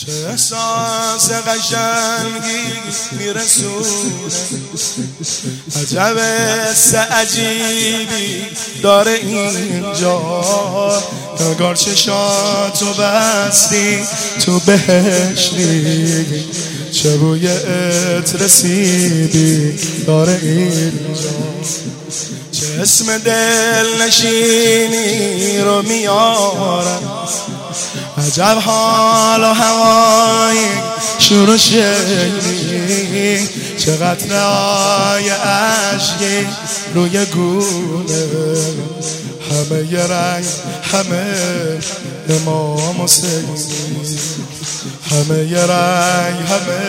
چه احساس قشنگی میرسونه، عجب حس عجیبی داره اینجا. انگار چشاتو بستی تو بهشتی، چه بوی عطر سیبی داره اینجا. چه اسم دلنشینی رو میارم، عجب حال و هوای شروع شدی. چه قطره‌های اشکی روی گونه، همه ی رنگ همه امام حسینی، همه ی رنگ همه.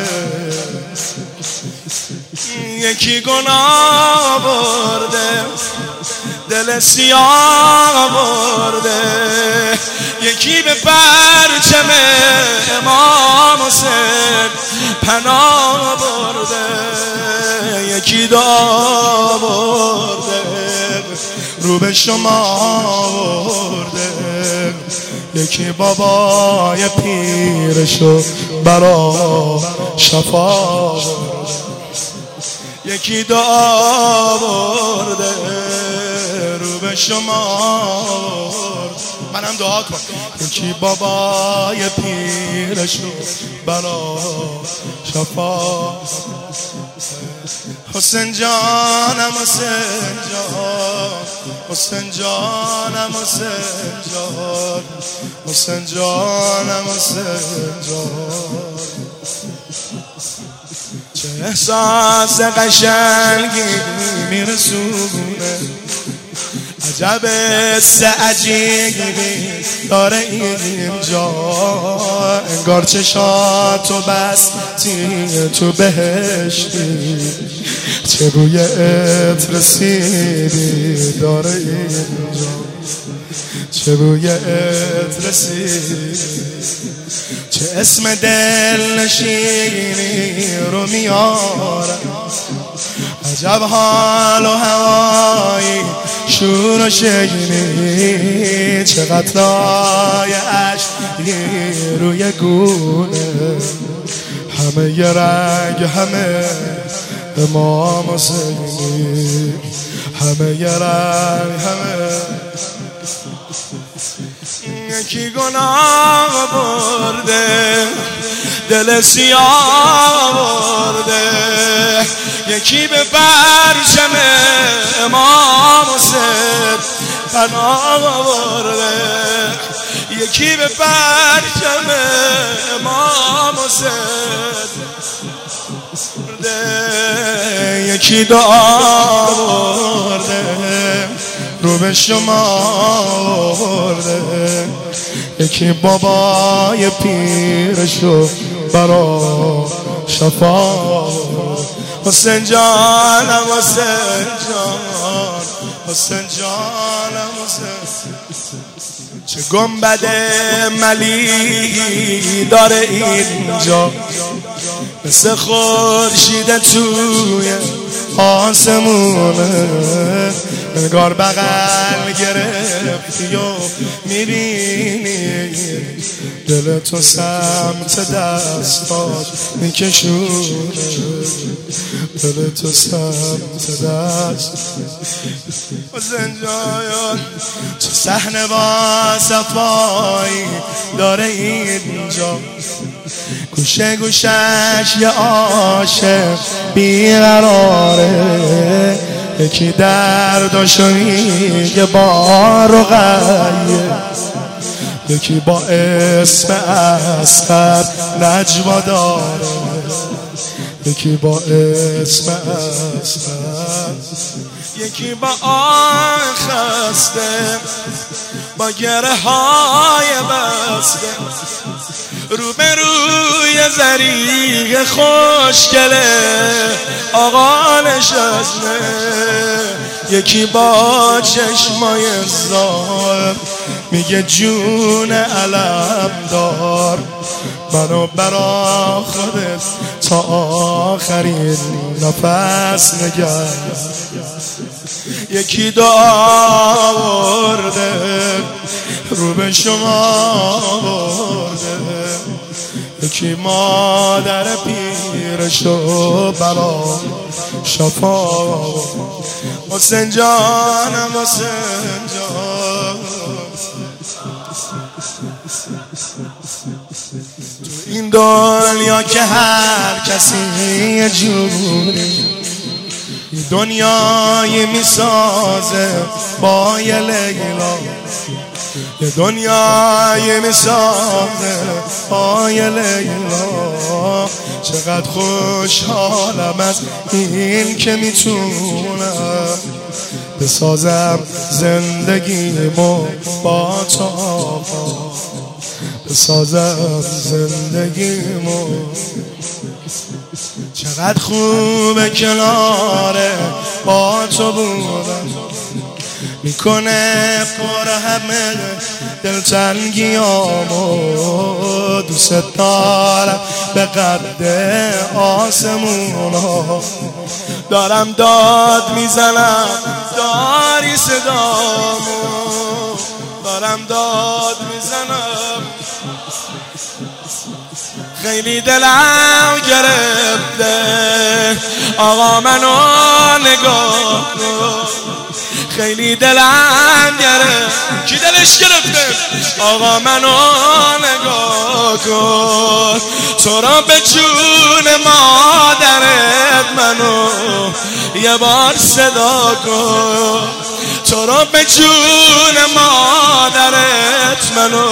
یکی گناه برده دل سیاه برده، یکی به پرچم امام حسین پناه برده، یکی دعا برده رو به شما برده، یکی بابای پیرشو برا شفا برده، یکی دعا برده رو به شما. منم دعا کن. یکی بابای پیرشو برا شفا. حسین جانم حسین جان، حسین جانم حسین جان، حسین جانم حسین جان. چه احساس قشنگی میرسونه، عجب حس عجیبی داره اینجا. انگار چشاتو بستی تو بهشتی، چه بوی عطر سیبی داره اینجا، چه بوی عطر سیبی. چه اسم دلنشینی رو میارم، عجب حال و هوایی شور و شیرینی. چه قطره‌های اشکی روی گونه، همه ی رنگ همه امام حسینی، همه ی رنگ همه. یکی گناه برده دل سیاه برده، یکی به پرچم امام حسین پناه برده، یکی به پرچم امام حسین برده، یکی دعا برده رو به شما برده، یکی بابای پیرشو برا شفا. حسین جانم حسین جان، حسین جانم حسین. چه گنبد ملی داره اینجا، مثل خورشید توی آسمونه. انگار بغل گرفتی و میبینی، دل تو سمت دستات میکشونه، دل تو سمت دست. حسین جان چه صحنه با صفایی داره اینجا، گوشه گوشش یه عاشق بیقراره. یکی درداشو میگه با رقیه، یکی با اسم اصغر نجوا داره، یکی با اسم اصغر، یکی با آن خسته با گره های بسته، روبروی زریق خوشگله آقا نشسته. یکی با چشمای زار میگه جون علم دار، منو برا خودت تا آخرین نفس نگه. یکی دعا برده رو به شما برده، یکی مادر پیرشو برا شفا. حسین جانم حسین جان، تو این دنیا که هر کسی یه جوری دنیایی میسازه با یه لیلا، یه دنیایی میسازه با یه لیلا. چقدر خوشحالم از این که میتونم بسازم زندگیمو با تو آقا، بسازم زندگیمو. چقدر خوبه کناره با تو بودم، میکنه پر همه دلتنگیامو. دوست دارم به قد آسمونا، دارم داد میزنم داری صدامو، دارم داد میزنم. خیلی دلم گرفته آقا منو نگاه کن، خیلی دلم گرفته. کی دلش گرفته؟ آقا منو نگاه کن، تو را به جون مادرت منو یه بار صدا کن، تو را به جون مادرت منو.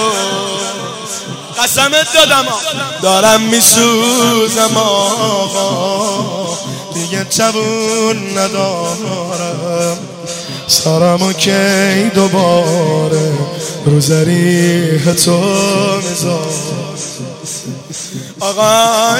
قسمت دادم دارم میسوزم آقا، دیگه توان ندارم سرمو کی دوباره رو ذریح تو میذارم. آقا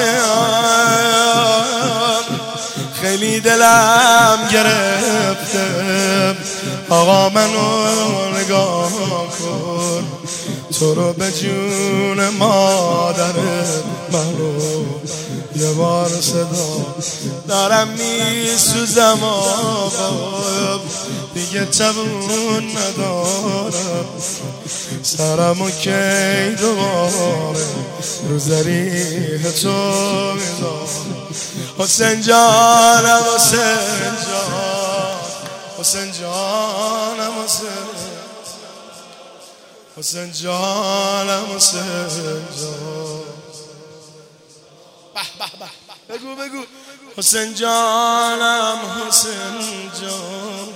خیلی دلم گرفته آقا منو نگاه کن، تو رو به جون مادرت منو یه بار صدا. دارم میسوزم آقا، دیگه توان ندارم سرمو کی دوباره رو ذریح تو میذارم. حسین جانم حسین جان، حسین جانم حسین جانم حسین جان. بگو حسین جانم حسین جان.